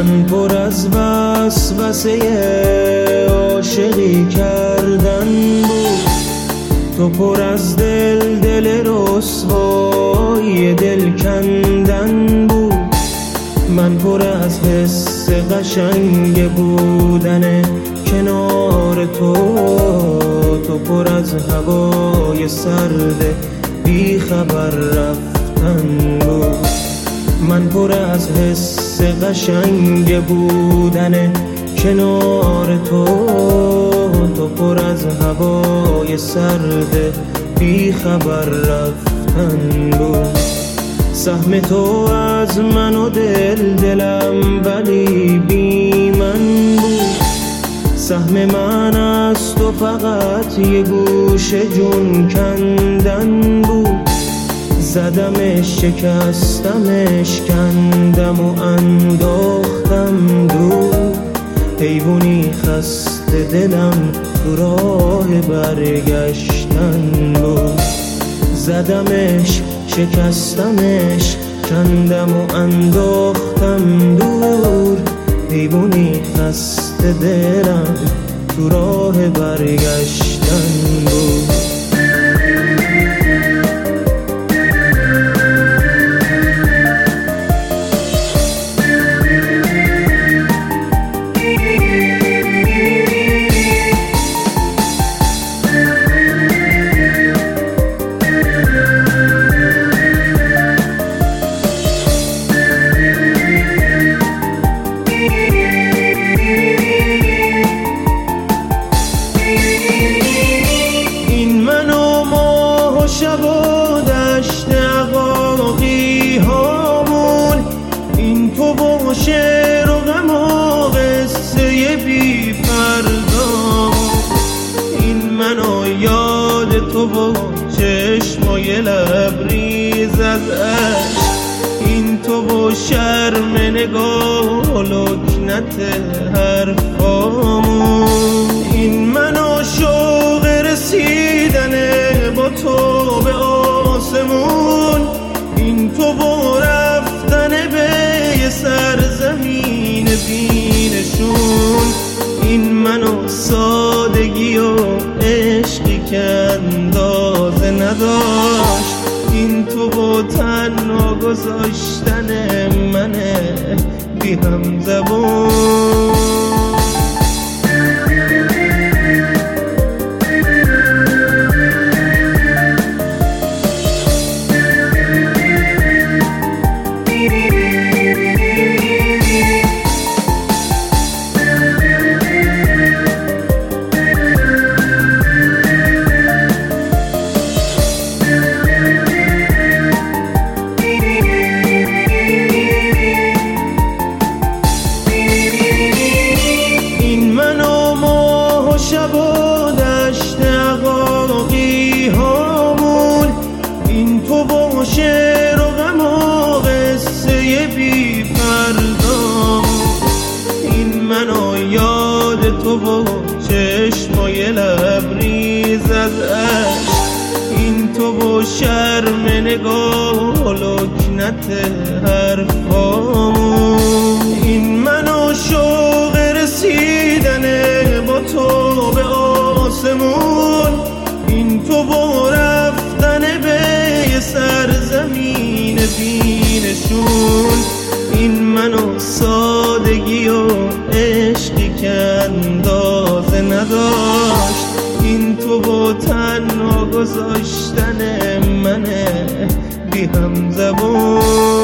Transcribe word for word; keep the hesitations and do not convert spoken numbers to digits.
من پر از وسوسه عاشقی کردن بود، تو پر از دل دل رسوای دل کندن بود. من پر از حس قشنگ بودن کنار تو، تو پر از هوای سرد بی خبر رفتن بود. من پر از حس قشنگ بودن کنار تو، تو پر از هوای سرد بی خبر رفتن بود. سهم تو از من و دل دلم ولی بی من بود، سهم من از تو فقط یه گوش جون کندن بود. زدمش شکستمش کندم و انداختم دور، حیوانی خسته دلم تو راه برگشتن بود. زدمش شکستمش کندم و انداختم دور، حیوانی خسته دلم تو راه برگشتن بود. شب و دشت عقاقی هامون، این تو و شعر و غم و قصه بی پردامون. این من و یاد تو و چشمای لبریز از عشق، این تو و شرم نگاه و لکنت حرفامون. این من و شوق رسیدن با تو به آسمون، این تو و رفتن به یه سرزمین بینشون. این من و سادگی و عشقی که اندازه نداشت، این تو و تنها گذاشتن من بی هم زبون. شب و دشت عقاقی هامون، این تو و شعر و غم و قصه بی پردامون. این من و یاد تو و چشمای لبریز از عشق، این تو و شرم نگاه و لکنت حرفامون. این من و شوق رسیدن با تو به آسمون، این تو و رفتن به یه سرزمین بینشون. این من و سادگی و عشقی که اندازه نداشت، این تو و تنها گذاشتن من بی هم زبون.